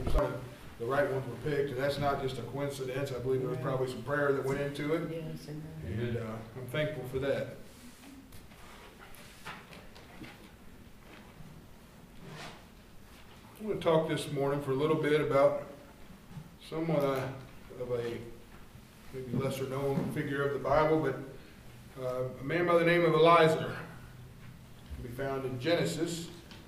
the right ones were picked, and that's not just a coincidence. I believe there was probably some prayer that went into it, Yes, and I'm thankful for that. I want to talk this morning for a little bit about somewhat of a maybe lesser known figure of the Bible, but a man by the name of Eliezer can be found in Genesis.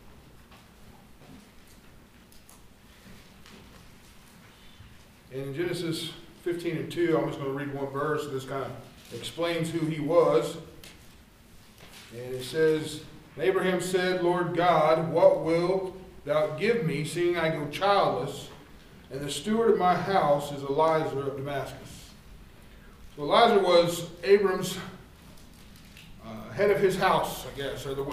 And in Genesis 15:2, I'm just going to read one verse. This kind of explains who he was. And it says, Abraham said, Lord God, what wilt thou give me, seeing I go childless, and the steward of my house is Eliezer of Damascus. So Eliezer was Abram's head of his house, I guess, or the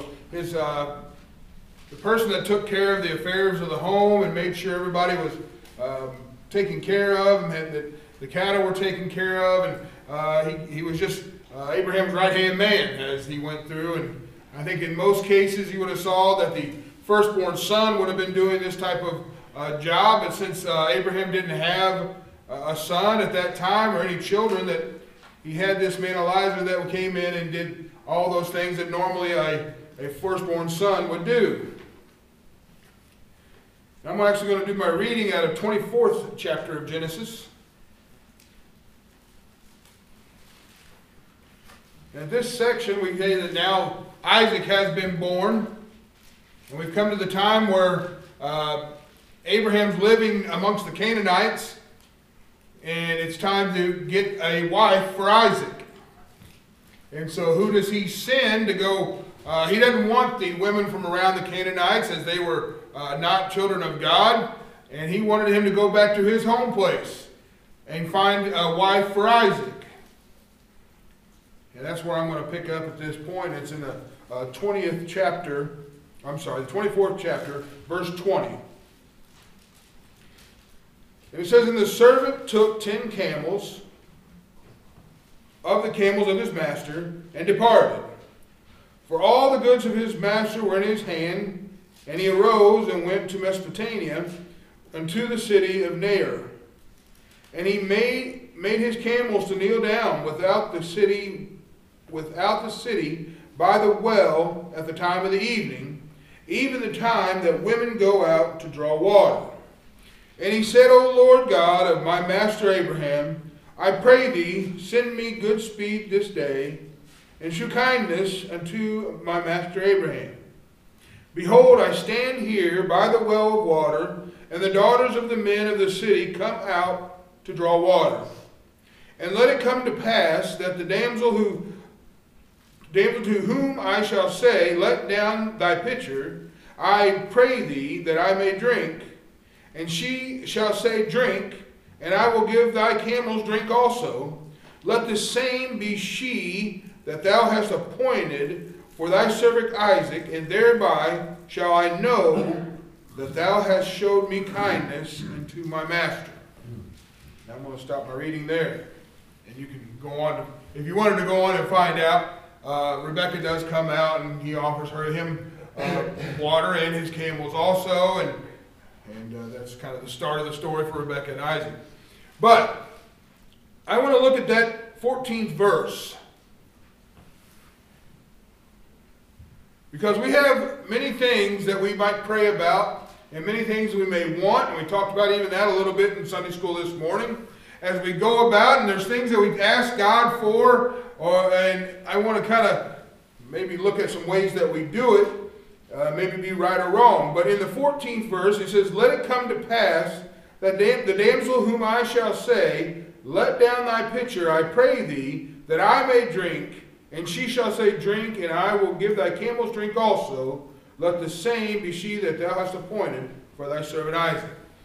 person that took care of the affairs of the home and made sure everybody was taken care of, and that the cattle were taken care of, and he was just Abraham's right-hand man as he went through. And I think in most cases you would have saw that the firstborn son would have been doing this type of job, but since Abraham didn't have a son at that time or any children, that he had this man Eliezer that came in and did all those things that normally a firstborn son would do. I'm actually going to do my reading out of 24th chapter of Genesis. In this section, we say that now Isaac has been born. And we've come to the time where Abraham's living amongst the Canaanites. And it's time to get a wife for Isaac. And so who does he send to go? He doesn't want the women from around the Canaanites, as they were not children of God, and he wanted him to go back to his home place and find a wife for Isaac. And that's where I'm going to pick up at this point. It's in the 24th chapter, verse 20. And it says, And the servant took 10 camels of the camels of his master, and departed. For all the goods of his master were in his hand, and he arose and went to Mesopotamia, unto the city of Nair. And he made his camels to kneel down without the city by the well at the time of the evening, even the time that women go out to draw water. And he said, O Lord God of my master Abraham, I pray thee, send me good speed this day, and shew kindness unto my master Abraham. Behold, I stand here by the well of water, and the daughters of the men of the city come out to draw water. And let it come to pass that the damsel to whom I shall say, Let down thy pitcher, I pray thee that I may drink. And she shall say, Drink, and I will give thy camels drink also. Let the same be she that thou hast appointed for thy servant Isaac, and thereby shall I know that thou hast showed me kindness unto my master. Now I'm going to stop my reading there. And you can go on, if you wanted to go on and find out, Rebekah does come out, and he offers him water and his camels also, and that's kind of the start of the story for Rebekah and Isaac. But I want to look at that 14th verse. Because we have many things that we might pray about, and many things we may want, and we talked about even that a little bit in Sunday school this morning, as we go about, and there's things that we ask God for, and I want to kind of maybe look at some ways that we do it, maybe be right or wrong. But in the 14th verse, it says, Let it come to pass that the damsel whom I shall say, Let down thy pitcher, I pray thee, that I may drink. And she shall say, Drink, and I will give thy camels drink also. Let the same be she that thou hast appointed for thy servant Isaac.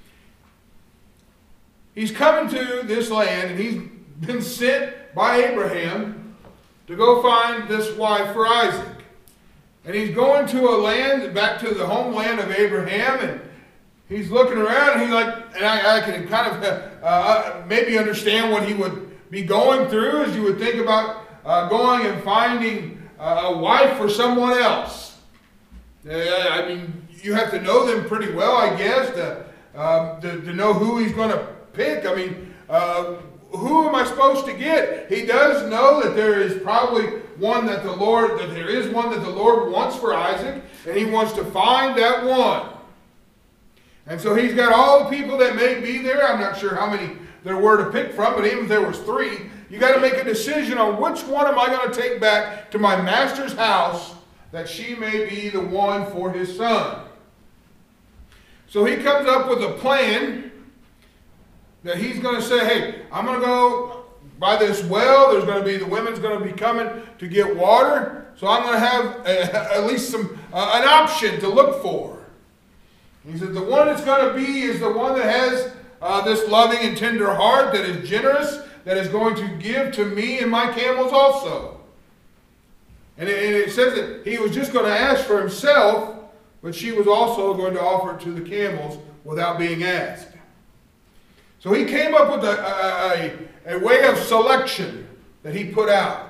He's coming to this land, and he's been sent by Abraham to go find this wife for Isaac. And he's going to a land, back to the homeland of Abraham, and he's looking around, and he's like, and I can kind of maybe understand what he would be going through as you would think about going and finding a wife for someone else. I mean, you have to know them pretty well, I guess, to know who he's going to pick. I mean, who am I supposed to get? He does know that there is probably one that there is one that the Lord wants for Isaac, and he wants to find that one. And so he's got all the people that may be there. I'm not sure how many there were to pick from, but even if there was 3, you got to make a decision on which one am I going to take back to my master's house, that she may be the one for his son. So he comes up with a plan that he's going to say, hey, I'm going to go by this well. There's going to be, the women's going to be coming to get water. So I'm going to have at least an option to look for. He said, the one that's going to be is the one that has this loving and tender heart, that is generous, that is going to give to me and my camels also. And it says that he was just going to ask for himself, but she was also going to offer it to the camels without being asked. So he came up with a way of selection that he put out.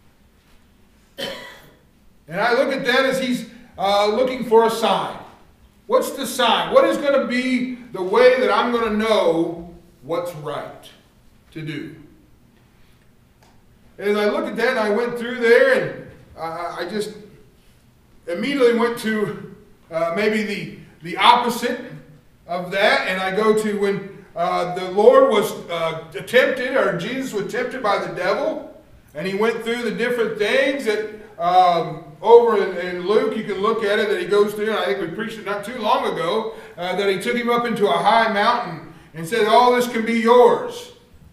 And I look at that as he's looking for a sign. What's the sign? What is going to be the way that I'm going to know what's right to do? And as I look at that, and I went through there, and I just immediately went to maybe the opposite of that, and I go to when the Lord was tempted, or Jesus was tempted by the devil, and he went through the different things that over in Luke, you can look at it, that he goes through, and I think we preached it not too long ago, that he took him up into a high mountain and said, all this can be yours.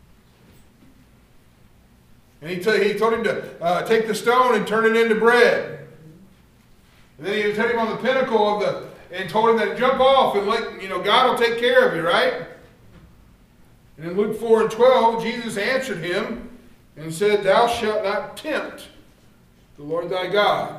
And he told him to take the stone and turn it into bread. And then he took him on the pinnacle of and told him that jump off and let, God will take care of you, right? And in Luke 4:12, Jesus answered him and said, thou shalt not tempt the Lord thy God.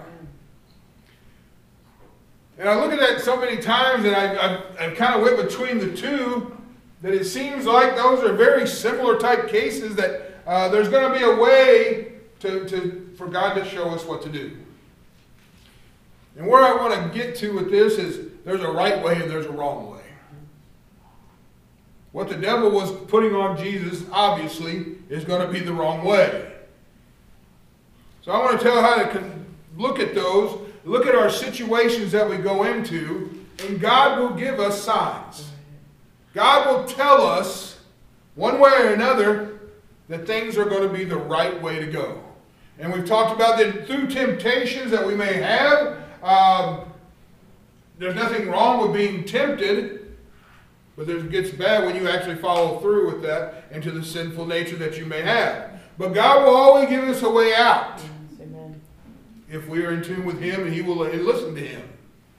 And I look at that so many times, and I've kind of went between the two, that it seems like those are very similar type cases, that there's going to be a way for God to show us what to do. And where I want to get to with this is, there's a right way and there's a wrong way. What the devil was putting on Jesus, obviously, is going to be the wrong way. So I want to tell you how to look at those, look at our situations that we go into, and God will give us signs. God will tell us, one way or another, that things are going to be the right way to go. And we've talked about that through temptations that we may have. There's nothing wrong with being tempted, but it gets bad when you actually follow through with that into the sinful nature that you may have. But God will always give us a way out. Amen. If we are in tune with Him, and He will listen to Him.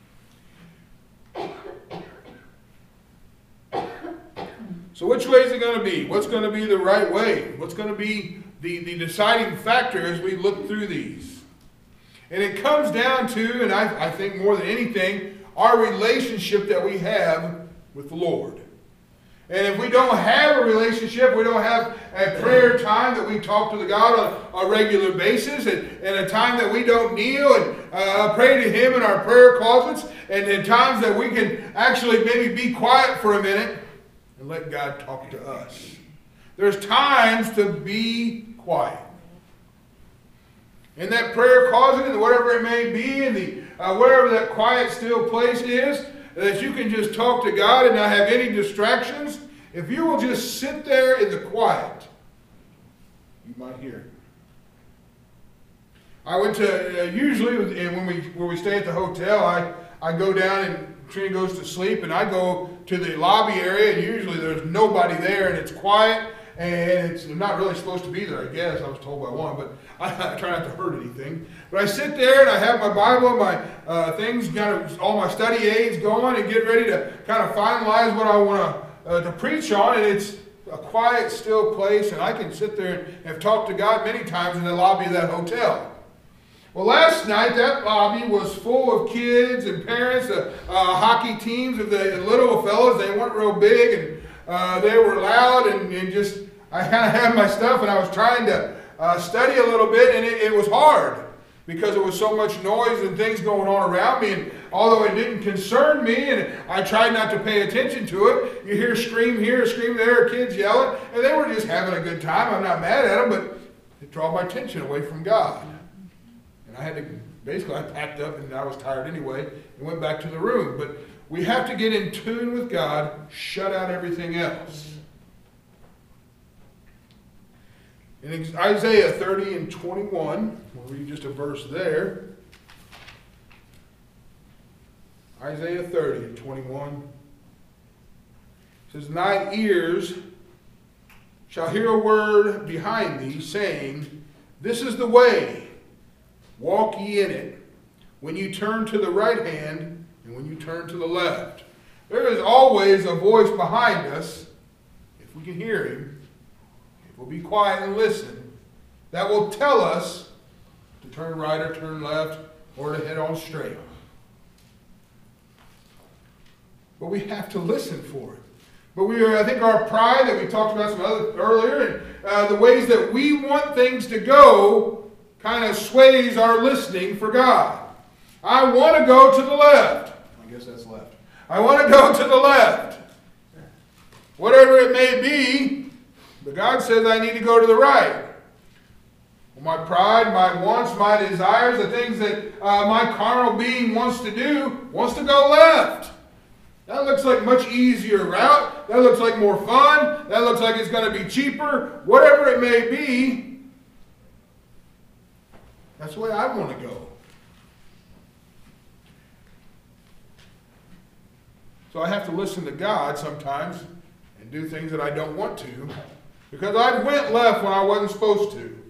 So which way is it going to be? What's going to be the right way? What's going to be the deciding factor as we look through these? And it comes down to, and I think more than anything, our relationship that we have with the Lord. And if we don't have a relationship, we don't have a prayer time that we talk to the God on a regular basis, and a time that we don't kneel and pray to Him in our prayer closets, and times that we can actually maybe be quiet for a minute and let God talk to us. There's times to be quiet. In that prayer closet, and whatever it may be, in the wherever that quiet, still place is, that you can just talk to God and not have any distractions. If you will just sit there in the quiet, you might hear it. I went to, usually when we stay at the hotel, I go down and Trina goes to sleep, and I go to the lobby area, and usually there's nobody there, and it's quiet, and it's not really supposed to be there, I guess. I was told by one, but I try not to hurt anything. But I sit there, and I have my Bible, my things, kind of all my study aids going, and get ready to kind of finalize what I want to preach on, and it's a quiet, still place, and I can sit there and have talked to God many times in the lobby of that hotel. Well, last night, that lobby was full of kids and parents, hockey teams of the little fellows. They weren't real big, and they were loud, and just, I kind of had my stuff, and I was trying to study a little bit, and it was hard because there was so much noise and things going on around me. And although it didn't concern me and I tried not to pay attention to it, you hear scream here, scream there, kids yelling, and they were just having a good time. I'm not mad at them, but it drew my attention away from God. And I had to, basically I packed up and I was tired anyway and went back to the room. But we have to get in tune with God, shut out everything else. In Isaiah 30 and 21, we'll read just a verse there. Isaiah 30 and 21 says, "Thine ears shall hear a word behind thee, saying, This is the way, walk ye in it, when you turn to the right hand and when you turn to the left." There is always a voice behind us, if we can hear him, if we'll be quiet and listen, that will tell us to turn right or turn left or to head on straight. But we have to listen for it. But I think our pride that we talked about earlier, and the ways that we want things to go, kind of sways our listening for God. I want to go to the left. I guess that's left. I want to go to the left. Whatever it may be, but God says I need to go to the right. My pride, my wants, my desires, the things that my carnal being wants to do, wants to go left. That looks like a much easier route. That looks like more fun. That looks like it's going to be cheaper. Whatever it may be, that's the way I want to go. So I have to listen to God sometimes and do things that I don't want to because I went left when I wasn't supposed to.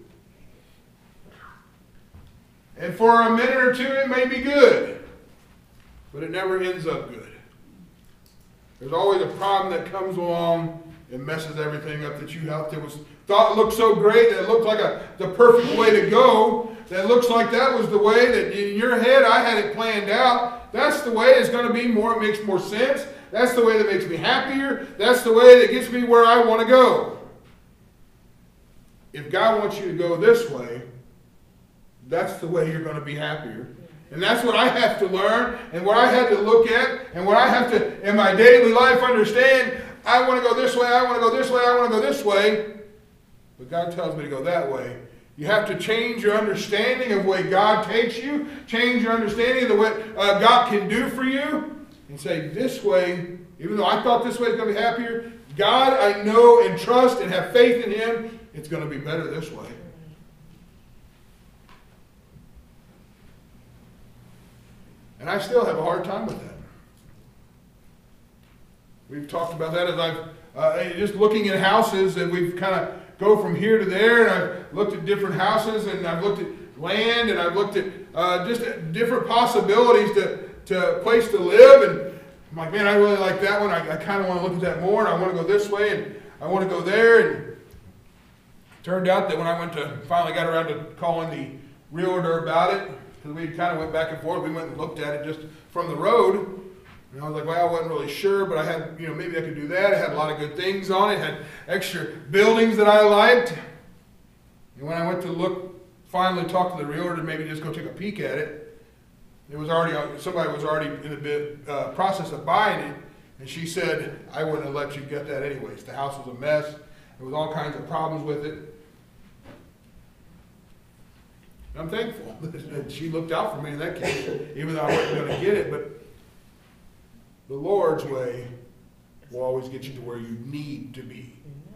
And for a minute or two it may be good, but it never ends up good. There's always a problem that comes along and messes everything up that you out there thought looked so great, that it looked like the perfect way to go, that looks like that was the way that in your head I had it planned out. That's the way it's going to be more, it makes more sense. That's the way that makes me happier. That's the way that gets me where I want to go. If God wants you to go this way, that's the way you're going to be happier. And that's what I have to learn, and what I had to look at, and what I have to, in my daily life, understand. I want to go this way, I want to go this way, I want to go this way. But God tells me to go that way. You have to change your understanding of the way God takes you, change your understanding of the way God can do for you, and say, this way, even though I thought this way is going to be happier, God, I know and trust and have faith in Him, it's going to be better this way. And I still have a hard time with that. We've talked about that as I've just looking at houses, and we've kind of go from here to there, and I've looked at different houses, and I've looked at land, and I've looked at just different possibilities to place to live, and I'm like, man, I really like that one. I kind of want to look at that more, and I want to go this way, and I want to go there. And it turned out that when I finally got around to calling the realtor about it, because we kind of went back and forth. We went and looked at it just from the road. And I was like, well, I wasn't really sure, but I had, maybe I could do that. It had a lot of good things on it. It had extra buildings that I liked. And when I went to finally talk to the realtor to maybe just go take a peek at it, somebody was already in the process of buying it. And she said, I wouldn't have let you get that anyways. The house was a mess. There was all kinds of problems with it. I'm thankful that she looked out for me in that case, even though I wasn't going to get it. But the Lord's way will always get you to where you need to be.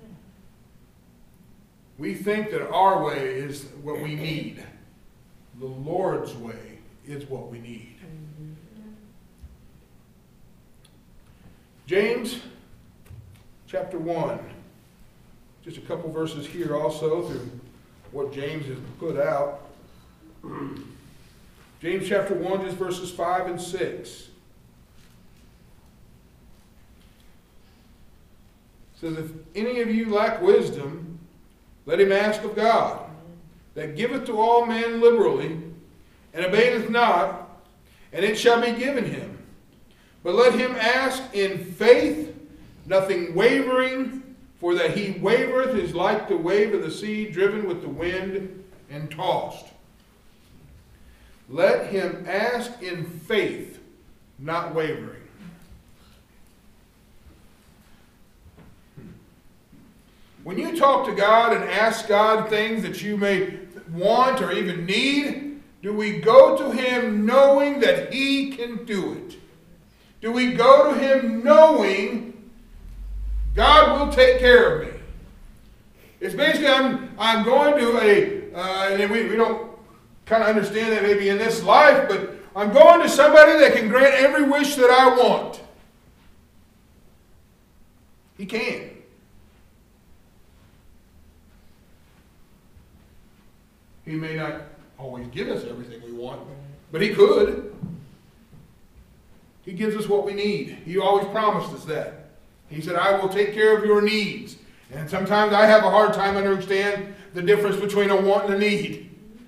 We think that our way is what we need. The Lord's way is what we need. James chapter 1. Just a couple verses here also through what James has put out. James chapter 1, just verses 5 and 6. Says, if any of you lack wisdom, let him ask of God, that giveth to all men liberally, and abateth not, and it shall be given him. But let him ask in faith, nothing wavering, for that he wavereth is like the wave of the sea, driven with the wind and tossed. Let him ask in faith, not wavering. When you talk to God and ask God things that you may want or even need, do we go to Him knowing that He can do it? Do we go to Him knowing God will take care of me? It's basically I'm going to and we don't kind of understand that maybe in this life, but I'm going to somebody that can grant every wish that I want. He can. He may not always give us everything we want, but He could. He gives us what we need. He always promised us that. He said, I will take care of your needs. And sometimes I have a hard time understanding the difference between a want and a need.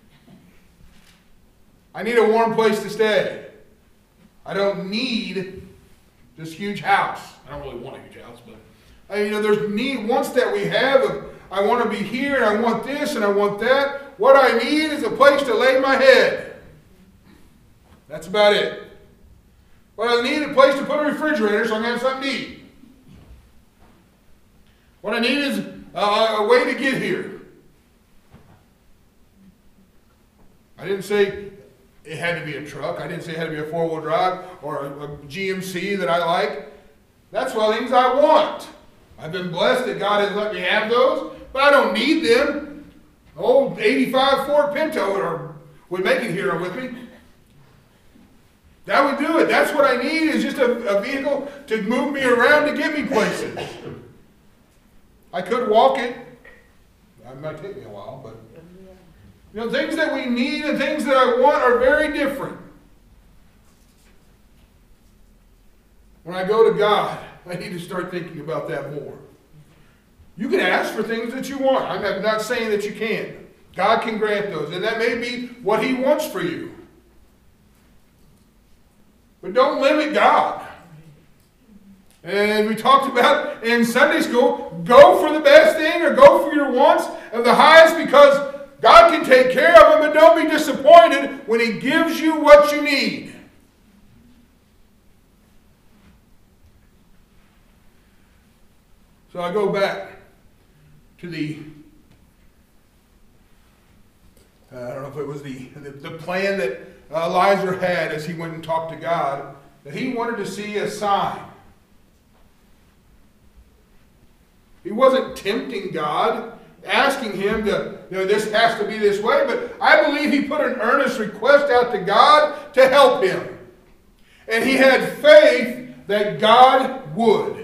I need a warm place to stay. I don't need this huge house. I don't really want a huge house, but there's wants that we have. I want to be here, and I want this, and I want that. What I need is a place to lay my head. That's about it. What I need is a place to put a refrigerator so I can have something to eat. What I need is a way to get here. I didn't say it had to be a truck. I didn't say it had to be a four-wheel drive or a GMC that I like. That's what things I want. I've been blessed that God has let me have those, but I don't need them. Old 85 Ford Pinto would make it here with me. That would do it. That's what I need, is just a vehicle to move me around to get me places. I could walk it. It might take me a while, but things that we need and things that I want are very different. When I go to God, I need to start thinking about that more. You can ask for things that you want. I'm not saying that you can't. God can grant those, and that may be what He wants for you. But don't limit God. And we talked about in Sunday school, go for the best thing or go for your wants of the highest, because God can take care of them, but don't be disappointed when He gives you what you need. So I go back to I don't know if it was the plan that Elijah had as he went and talked to God, that he wanted to see a sign. He wasn't tempting God, asking Him to, this has to be this way, but I believe he put an earnest request out to God to help him. And he had faith that God would.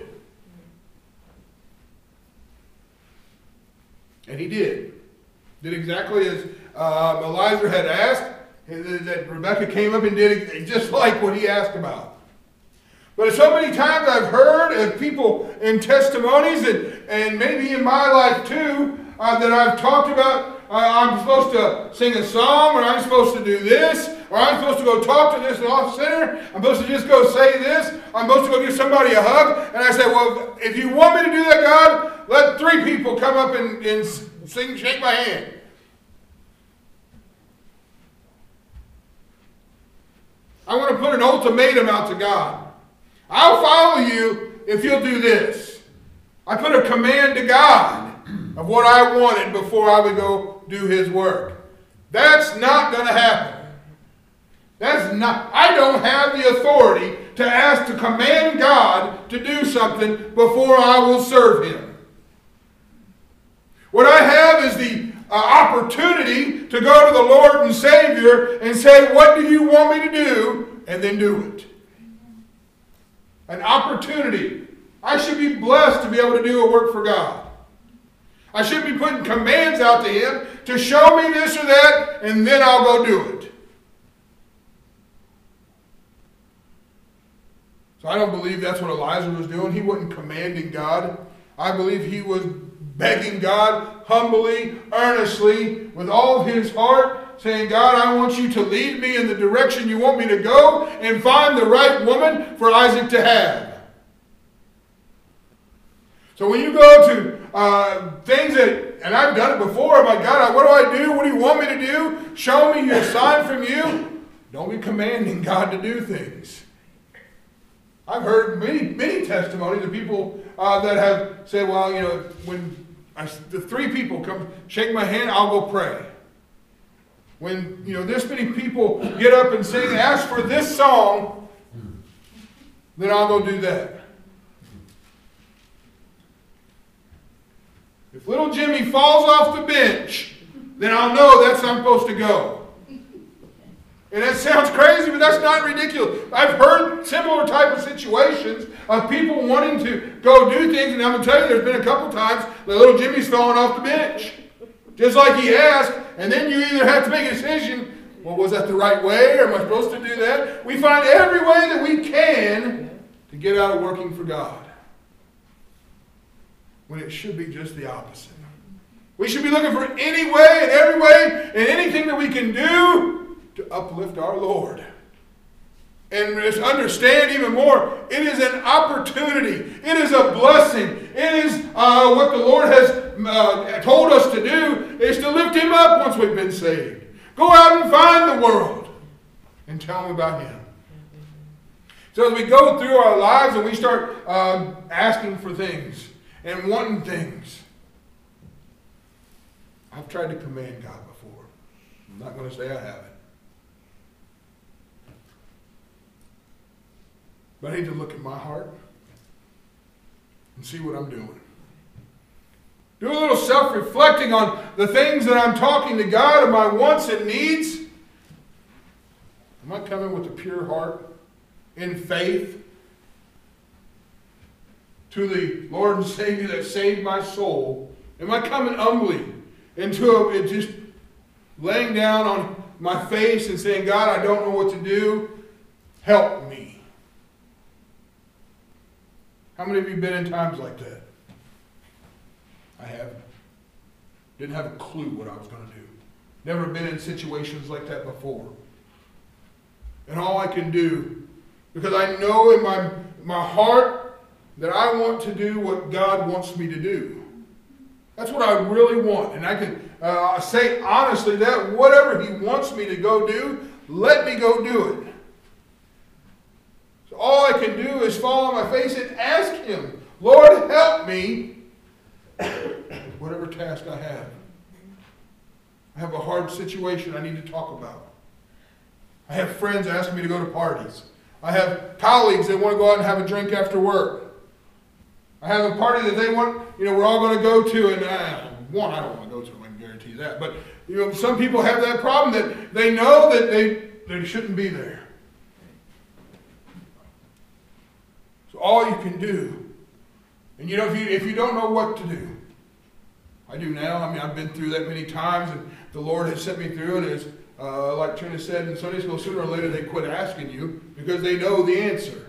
And He did. Did exactly as Elijah had asked, that Rebekah came up and did just like what he asked about. But so many times I've heard of people in testimonies, and maybe in my life too, that I've talked about, I'm supposed to sing a song, or I'm supposed to do this, or I'm supposed to go talk to this off center, I'm supposed to just go say this, I'm supposed to go give somebody a hug, and I say, well, if you want me to do that, God, let 3 people come up and sing, shake my hand. I want to put an ultimatum out to God. I'll follow you if you'll do this. I put a command to God of what I wanted before I would go do His work. That's not going to happen. I don't have the authority to command God to do something before I will serve Him. What I have is the opportunity to go to the Lord and Savior and say, what do you want me to do? And then do it. An opportunity. I should be blessed to be able to do a work for God. I should be putting commands out to Him to show me this or that, and then I'll go do it. So I don't believe that's what Elijah was doing. He wasn't commanding God. I believe he was begging God humbly, earnestly, with all of his heart, saying, God, I want you to lead me in the direction you want me to go and find the right woman for Isaac to have. So when you go to things that, and I've done it before, my God, what do I do? What do you want me to do? Show me your sign from you. Don't be commanding God to do things. I've heard many testimonies of people that have said, well, when the 3 people come shake my hand, I'll go pray. When, this many people get up and sing, ask for this song, then I'll go do that. If little Jimmy falls off the bench, then I'll know that's how I'm supposed to go. And that sounds crazy, but that's not ridiculous. I've heard similar type of situations of people wanting to go do things, and I'm going to tell you, there's been a couple times that little Jimmy's fallen off the bench. Just like he asked, and then you either have to make a decision, well, was that the right way, or am I supposed to do that? We find every way that we can to get out of working for God, when it should be just the opposite. We should be looking for any way and every way and anything that we can do to uplift our Lord. And just understand even more, it is an opportunity. It is a blessing. It is what the Lord has told us to do, is to lift Him up once we've been saved. Go out and find the world and tell them about Him. So as we go through our lives and we start asking for things and wanting things, I've tried to command God before. I'm not going to say I haven't. But I need to look at my heart and see what I'm doing. Do a little self-reflecting on the things that I'm talking to God and my wants and needs. Am I coming with a pure heart in faith to the Lord and Savior that saved my soul? Am I coming humbly into it, just laying down on my face and saying, God, I don't know what to do. Help me. How many of you have been in times like that? I haven't. Didn't have a clue what I was going to do. Never been in situations like that before. And all I can do, because I know in my heart that I want to do what God wants me to do. That's what I really want. And I can say honestly that whatever He wants me to go do, let me go do it. So all I can do is fall on my face and ask Him, Lord, help me, whatever task I have. I have a hard situation I need to talk about. I have friends asking me to go to parties. I have colleagues that want to go out and have a drink after work. I have a party that they want, we're all going to go to, and I don't want to go to, I can guarantee that. But, some people have that problem that they know that they shouldn't be there. So all you can do, and if you don't know what to do, I do now. I've been through that many times, and the Lord has set me through it. As like Trina said in Sunday school, sooner or later they quit asking you because they know the answer.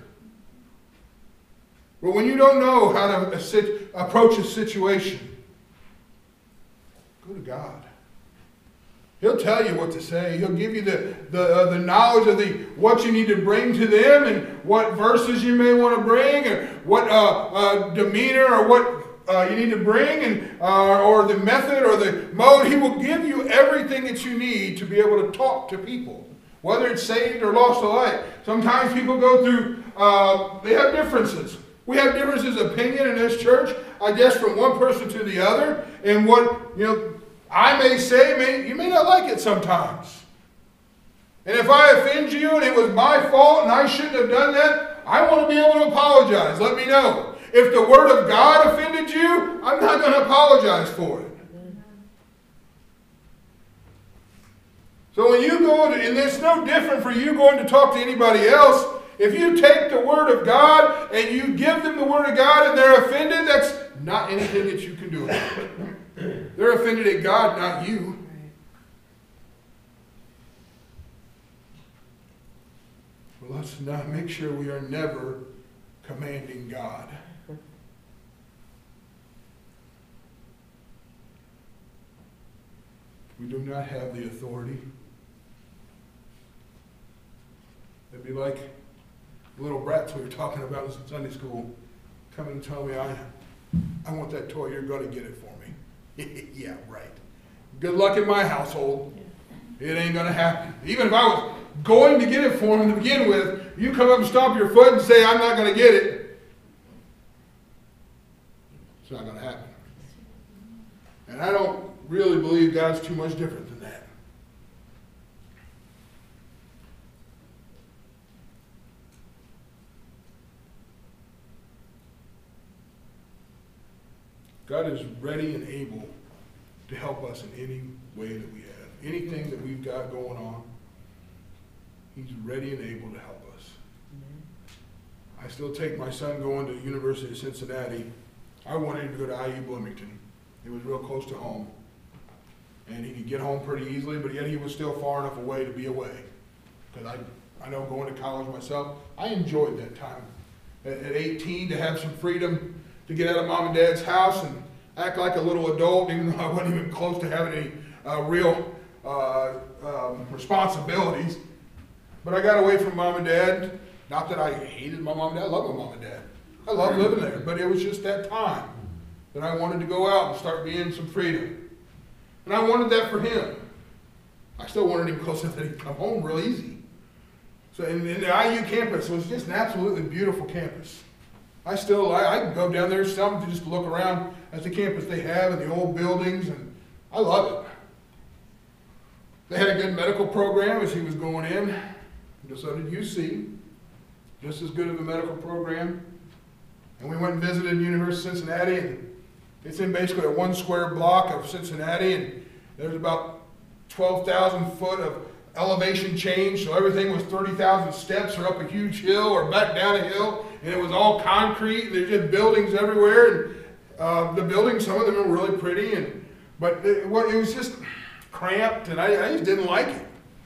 But when you don't know how to approach a situation, go to God. He'll tell you what to say. He'll give you the knowledge of what you need to bring to them, and what verses you may want to bring, and what demeanor or what you need to bring, and or the method or the mode. He will give you everything that you need to be able to talk to people, whether it's saved or lost alike. Sometimes people go through, they have differences. We have differences of opinion in this church, I guess, from one person to the other. And what, I may say, you may not like it sometimes. And if I offend you and it was my fault and I shouldn't have done that, I want to be able to apologize. Let me know. If the Word of God offended you, I'm not going to apologize for it. So when you go, and it's no different for you going to talk to anybody else. If you take the Word of God and you give them the Word of God and they're offended, that's not anything that you can do about it. They're offended at God, not you. Well, let's not make sure we are never commanding God. We do not have the authority. It'd be like the little brats we were talking about in Sunday school coming and telling me, I want that toy, you're going to get it for me. Yeah, right. Good luck in my household. It ain't going to happen. Even if I was going to get it for him to begin with. You come up and stomp your foot and say, I'm not going to get it. It's not going to happen. And I don't really believe God's too much different than that. God is ready and able to help us in any way that we have. Anything that we've got going on, He's ready and able to help us. I still take my son going to the University of Cincinnati. I wanted him to go to IU Bloomington. It was real close to home. And he could get home pretty easily, but yet he was still far enough away to be away. Because I know going to college myself, I enjoyed that time. At 18, to have some freedom to get out of mom and dad's house and act like a little adult, even though I wasn't even close to having any real responsibilities. But I got away from mom and dad. Not that I hated my mom and dad. I love my mom and dad. I love living there. But it was just that time that I wanted to go out and start being some freedom. And I wanted that for him. I still wanted him close enough that he'd come home real easy. So in the IU campus was just an absolutely beautiful campus. I can go down there some to just look around at the campus they have and the old buildings, and I love it. They had a good medical program as he was going in. So did UC. Just as good of a medical program. And we went and visited the University of Cincinnati, and it's in basically a 1 square block of Cincinnati, and there's about 12,000 foot of elevation change, so everything was 30,000 steps or up a huge hill or back down a hill, and it was all concrete, and there's just buildings everywhere, and the buildings, some of them were really pretty, but it was just cramped, and I just didn't like it.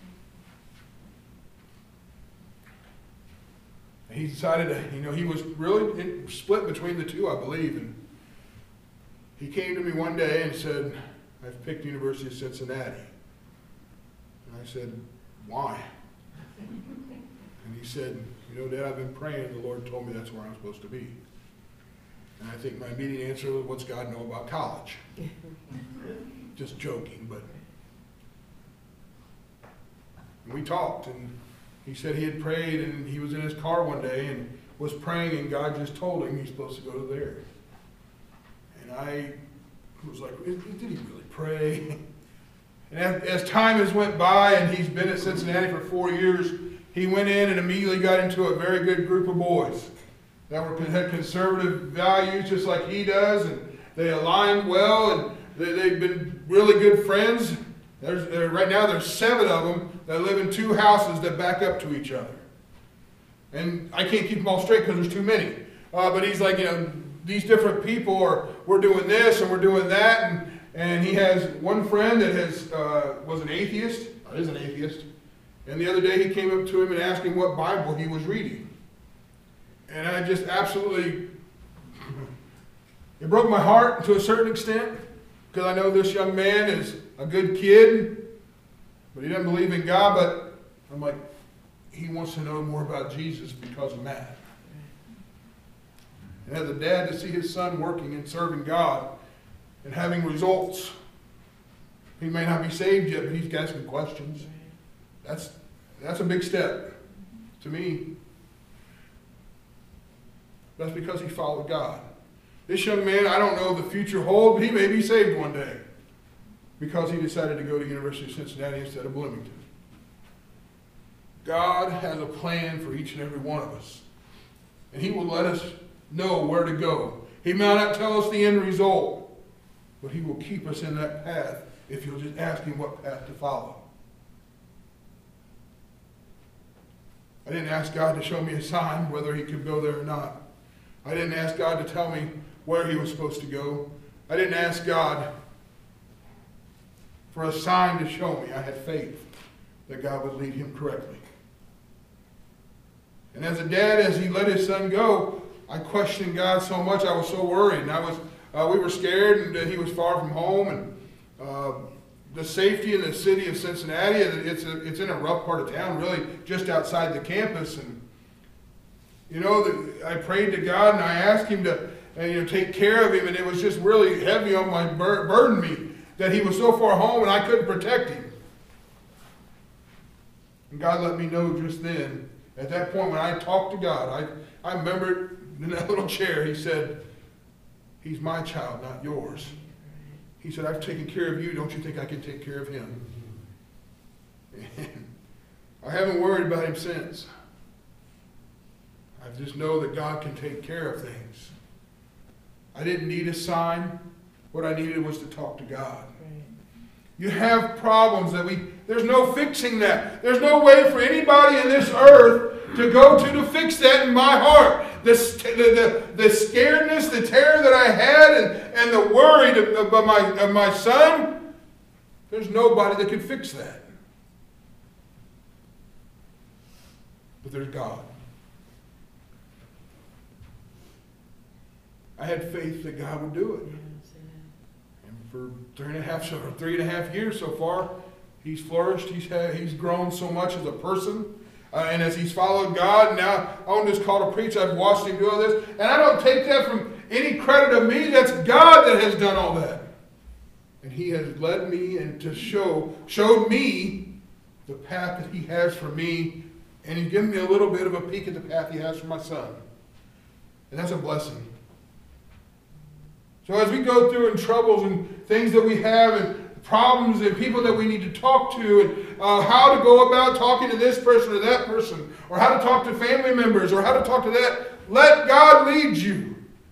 He decided to, he was really split between the two, I believe, and he came to me one day and said, I've picked the University of Cincinnati. And I said, why? And he said, Dad, I've been praying. The Lord told me that's where I'm supposed to be. And I think my immediate answer was, what's God know about college? Just joking, but. And we talked, and he said he had prayed, and he was in his car one day and was praying, and God just told him he's supposed to go to there. And I was like, did he really pray? And as time has went by, and he's been at Cincinnati for 4 years, he went in and immediately got into a very good group of boys that had conservative values just like he does, and they aligned well, and they've been really good friends. Right now there's 7 of them that live in 2 houses that back up to each other. And I can't keep them all straight because there's too many. But he's like, these different people we're doing this and we're doing that, and he has one friend that was an atheist, or is an atheist, and the other day he came up to him and asked him what Bible he was reading. And I just absolutely, it broke my heart to a certain extent, because I know this young man is a good kid, but he doesn't believe in God, but I'm like, he wants to know more about Jesus because of that. And as a dad, to see his son working and serving God and having results, he may not be saved yet, but he's asking questions. That's a big step to me. That's because he followed God. This young man, I don't know the future holds, but he may be saved one day because he decided to go to the University of Cincinnati instead of Bloomington. God has a plan for each and every one of us, and he will let us know where to go. He may not tell us the end result, but he will keep us in that path if you'll just ask him what path to follow. I didn't ask God to show me a sign whether he could go there or not. I didn't ask God to tell me where he was supposed to go. I didn't ask God for a sign to show me. I had faith that God would lead him correctly. And as a dad, as he let his son go, I questioned God so much. I was so worried. And we were scared, and he was far from home. And the safety in the city of Cincinnati, it's in a rough part of town, really just outside the campus. And I prayed to God, and I asked him to take care of him, and it was just really heavy on my burden me that he was so far home and I couldn't protect him. And God let me know just then, at that point when I talked to God, I remember in that little chair, he said, he's my child, not yours. He said, I've taken care of you. Don't you think I can take care of him? And I haven't worried about him since. I just know that God can take care of things. I didn't need a sign. What I needed was to talk to God. You have problems there's no fixing that. There's no way for anybody in this earth to go to fix that in my heart. The scaredness, the terror that I had, and the worry of my son, there's nobody that could fix that. But there's God. I had faith that God would do it. And for 3.5 years so far, he's flourished. He's grown so much as a person. And as he's followed God, now on this call to preach, I've watched him do all this. And I don't take that from any credit of me. That's God that has done all that. And he has led me and showed me the path that he has for me. And he's given me a little bit of a peek at the path he has for my son. And that's a blessing. So as we go through in troubles and things that we have and problems and people that we need to talk to and how to go about talking to this person or that person, or how to talk to family members, or how to talk to that, let God lead you.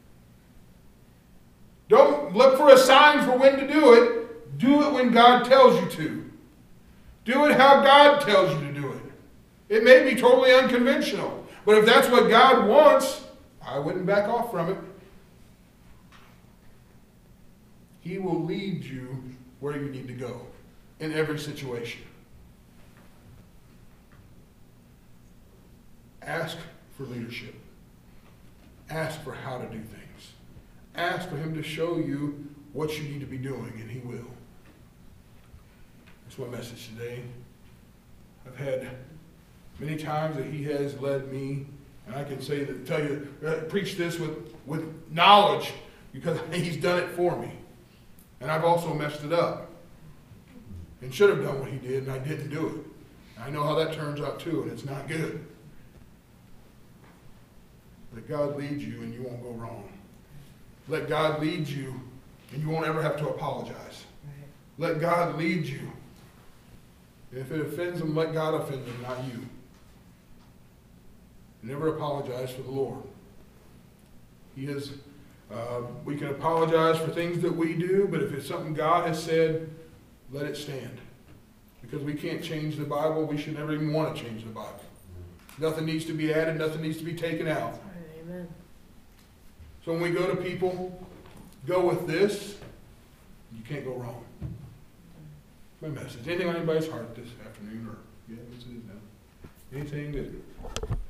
Don't look for a sign for when to do it. Do it when God tells you to. Do it how God tells you to do it. It may be totally unconventional, but if that's what God wants, I wouldn't back off from it. He will lead you where you need to go in every situation. Ask for leadership. Ask for how to do things. Ask for him to show you what you need to be doing, and he will. That's my message today. I've had many times that he has led me, and I can preach this with knowledge because he's done it for me. And I've also messed it up and should have done what he did, and I didn't do it. I know how that turns out too, and it's not good. Let God lead you and you won't go wrong. Let God lead you and you won't ever have to apologize. Let God lead you. And if it offends them, let God offend them, not you. Never apologize for the Lord. We can apologize for things that we do, but if it's something God has said, let it stand. Because we can't change the Bible. We should never even want to change the Bible. Nothing needs to be added. Nothing needs to be taken out. Amen. So when we go to people, go with this. You can't go wrong. My message. Anything on anybody's heart this afternoon? Or this is anything that